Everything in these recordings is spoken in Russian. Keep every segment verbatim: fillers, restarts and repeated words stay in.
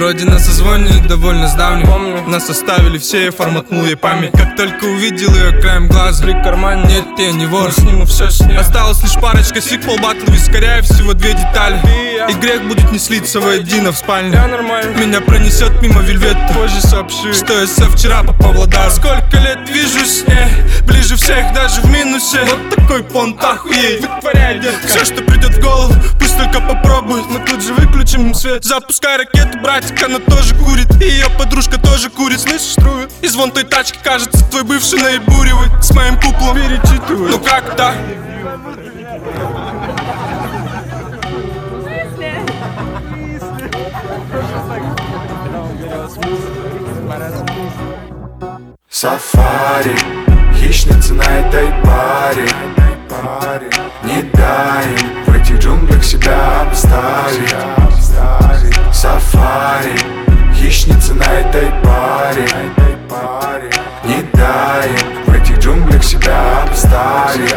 Вроде на созвоне довольно с давним. Помню, нас оставили все, я форматнул ей память. Как только увидел ее краем глаза, в кармане, нет, я не вор, сниму все с ней. Осталась лишь парочка сиквел, батл, вискаря и всего две детали. И грех будет не слиться воедино в спальне. Я нормально. Меня пронесет мимо вельвета. Позже сообщи, что я со вчера попал в Ладар. Сколько лет вижу с ней, ближе всех даже в минусе. Вот такой понт, охуеть, вытворяй, детка. Все, что придет в голову, пусть только попробует. Мы тут же выключим свет. Запускай ракету, братик, она тоже курит. И ее подружка тоже курит, слышишь, трую. И звон той тачки, кажется, твой бывший наебуривает. С моим куплом перечитывает. Ну как так? Сафари, хищница на этой паре. Не дай им в этих джунглях себя обставить. Сафари, хищница на этой паре. Не дай им в этих джунглях себя обставить.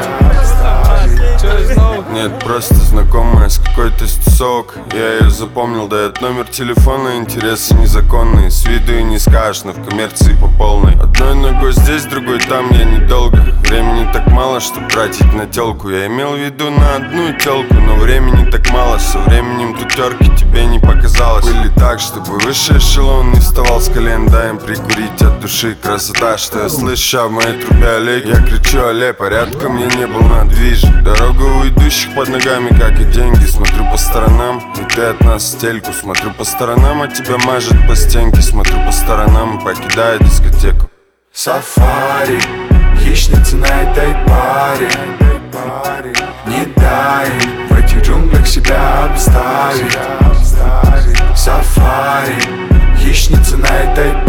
Нет, просто знакомая с какой-то стусок. Я ее запомнил, дает номер телефона, интересы незаконные. С виду и не скажешь, но в коммерции по полной. Одной ногой здесь, другой там, я недолго. Времени так мало, чтоб тратить на телку. Я имел в виду на одну телку, но времени так мало. Со временем тутерки тебе не показалось. Были так, чтобы высший эшелон не вставал с колен. Дай им прикурить от души. Красота, что я слышу, а в моей трубе Олег. Я кричу, алле, порядком я не был на движе. Дорога у идущих под ногами, как и деньги. Смотрю по сторонам, и ты от нас стельку. Смотрю по сторонам, а тебя мажет по стенке. Смотрю по сторонам и покидаю дискотеку. Сафари, хищница на этой паре. Не дай им в этих джунглях себя обставить. Сафари, хищница на этой паре.